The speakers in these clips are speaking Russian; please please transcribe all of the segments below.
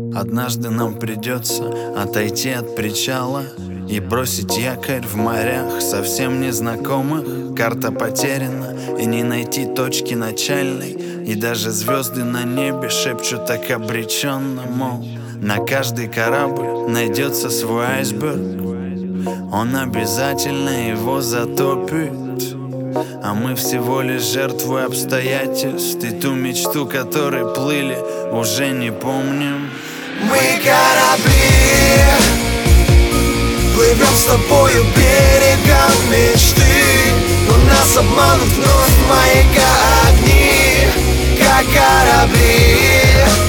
Однажды нам придется отойти от причала и бросить якорь в морях совсем незнакомых. Карта потеряна, и не найти точки начальной. И даже звезды на небе шепчут так обреченно, мол, на каждый корабль найдется свой айсберг. Он обязательно его затопит, а мы всего лишь жертвы обстоятельств. И ту мечту, которой плыли, уже не помним. Мы корабли, плывем с тобою берегом мечты, но нас обманут вновь маяка огни, как корабли.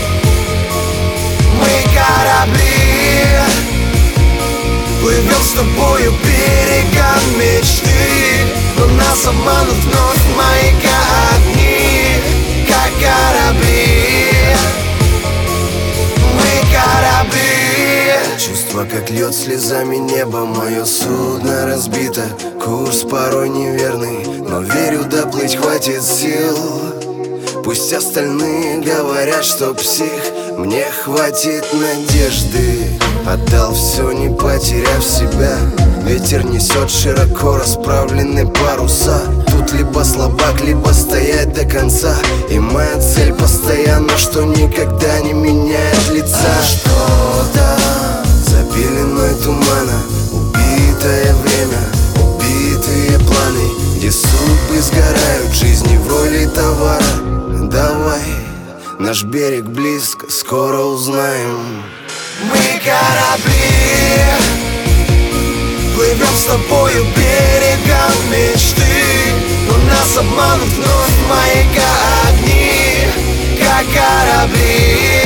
Мы корабли, плывем с тобою берегом мечты, но нас обманут вновь маяка огни, как корабли. Мы корабли. Чувство, как льет слезами небо, мое судно разбито. Курс порой неверный, но верю, доплыть хватит сил. Пусть остальные говорят, что псих, мне хватит надежды. Отдал все, не потеряв себя. Ветер несет широко расправленные паруса. Тут либо слабак, либо стоять до конца. И моя цель постоянно, что никогда не меняет лица. Что-то за пеленой тумана, убитое время, убитые планы, где судьбы сгорают, жизни в роли товара. Давай, наш берег близко, скоро узнаем. Мы корабли, плывем с тобою берегом мечты, но нас обманут вновь маяка огни, как корабли.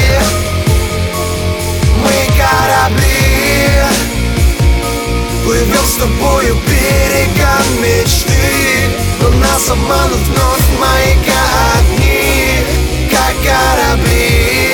Мы корабли, плывем с тобою берегом мечты, но нас обманут вновь маяка огни, как корабли.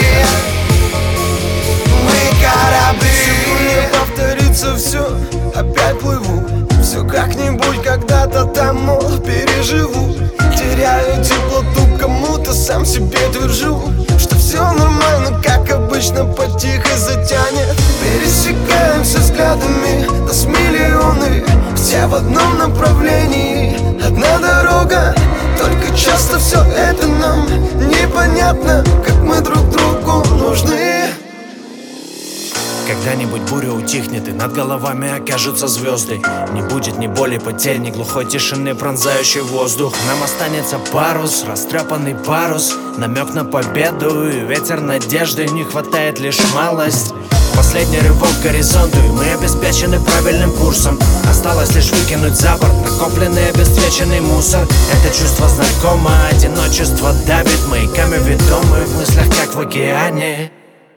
Мы корабли. Сегодня повторится все, опять плыву. Все как-нибудь когда-то там, мол, переживу. Теряю теплоту кому-то, сам себе твержу, что все нормально, как обычно, потихо затянет. Пересекаемся взглядами, нас миллионы, все в одном направлении, одна дорога. Только часто все это нам непонятно, как мы друг другу нужны. Когда-нибудь буря утихнет, и над головами окажутся звезды. Не будет ни боли, потерь, ни глухой тишины, пронзающий воздух. Нам останется парус, растрепанный парус, намек на победу и ветер надежды. Не хватает лишь малость, последний рывок к горизонту, и мы обеспечены правильным курсом. Осталось лишь выкинуть за борт накопленный обесцвеченный мусор. Это чувство знакомо, одиночество давит, маяками ведомы в мыслях, как в океане.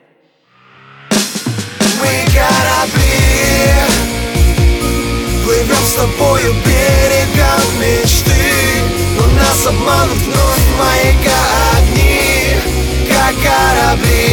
Мы корабли, плывем с тобою берегом мечты, но нас обманут вновь маяка огни, как корабли.